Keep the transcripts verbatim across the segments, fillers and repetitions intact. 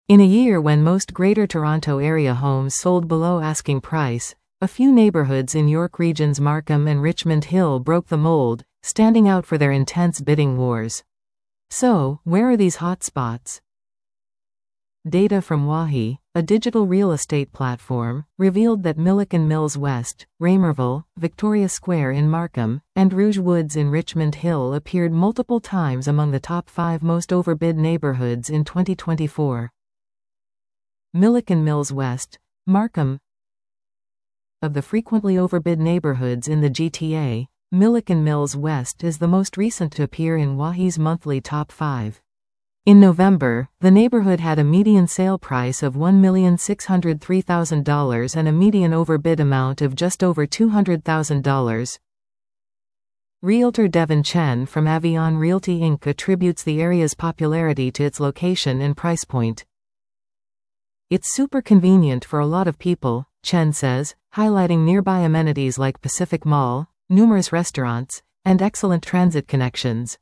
In a year when most Greater Toronto Area homes sold below asking price, a few neighborhoods in York Region's Markham and Richmond Hill broke the mold, standing out for their intense bidding wars. So, where are these hotspots? Data from Wahi, a digital real estate platform, revealed that Milliken Mills West, Raymerville, Victoria Square in Markham, and Rouge Woods in Richmond Hill appeared multiple times among the top five most overbid neighborhoods in twenty twenty-four. Milliken Mills West, Markham. Of the frequently overbid neighborhoods in the G T A, Milliken Mills West is the most recent to appear in Wahi's monthly top five. In November, the neighborhood had a median sale price of one million six hundred three thousand dollars and a median overbid amount of just over two hundred thousand dollars. Realtor Devin Chen from Avion Realty Incorporated attributes the area's popularity to its location and price point. It's super convenient for a lot of people, Chen says, highlighting nearby amenities like Pacific Mall, numerous restaurants, and excellent transit connections.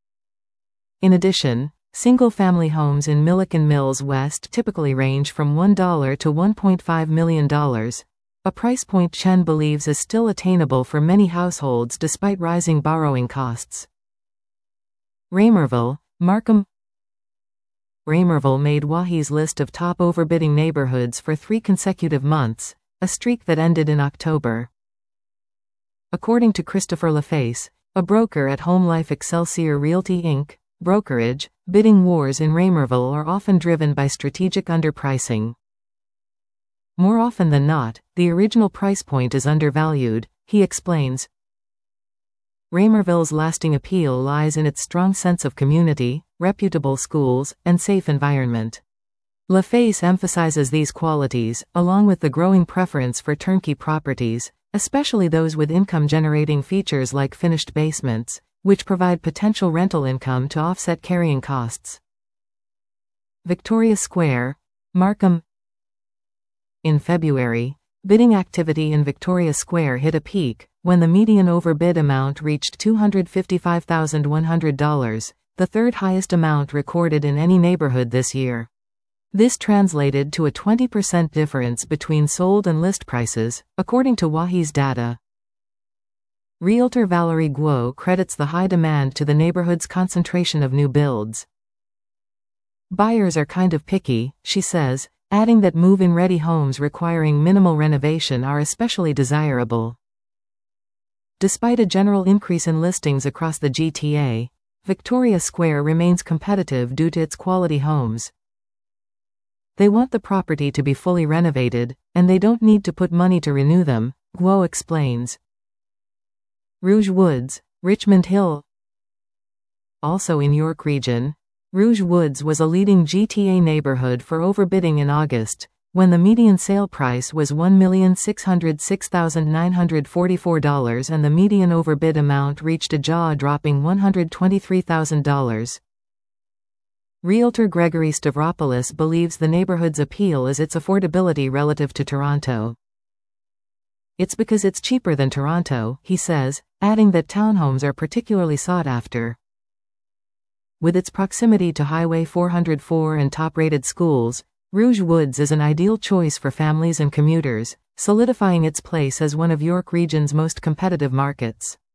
In addition, single-family homes in Milliken Mills West typically range from one dollar to one point five million dollars, a price point Chen believes is still attainable for many households despite rising borrowing costs. Raymerville, Markham. Raymerville made Wahi's list of top overbidding neighborhoods for three consecutive months, a streak that ended in October. According to Christopher LaFace, a broker at Home Life Excelsior Realty Incorporated, brokerage, bidding wars in Raymerville are often driven by strategic underpricing. More often than not, the original price point is undervalued, he explains. Raymerville's lasting appeal lies in its strong sense of community, reputable schools, and safe environment. LaFace emphasizes these qualities, along with the growing preference for turnkey properties, especially those with income-generating features like finished basements, which provide potential rental income to offset carrying costs. Victoria Square, Markham. In February, bidding activity in Victoria Square hit a peak, when the median overbid amount reached two hundred fifty-five thousand one hundred dollars, the third highest amount recorded in any neighborhood this year. This translated to a twenty percent difference between sold and list prices, according to Wahi's data. Realtor Valerie Guo credits the high demand to the neighborhood's concentration of new builds. Buyers are kind of picky, she says, adding that move-in ready homes requiring minimal renovation are especially desirable. Despite a general increase in listings across the G T A, Victoria Square remains competitive due to its quality homes. They want the property to be fully renovated, and they don't need to put money to renew them, Guo explains. Rouge Woods, Richmond Hill. Also in York Region, Rouge Woods was a leading G T A neighborhood for overbidding in August, when the median sale price was one million six hundred six thousand nine hundred forty-four dollars and the median overbid amount reached a jaw-dropping one hundred twenty-three thousand dollars. Realtor Gregory Stavropoulos believes the neighborhood's appeal is its affordability relative to Toronto. It's because it's cheaper than Toronto, he says, adding that townhomes are particularly sought after. With its proximity to Highway four oh four and top-rated schools, Rouge Woods is an ideal choice for families and commuters, solidifying its place as one of York Region's most competitive markets.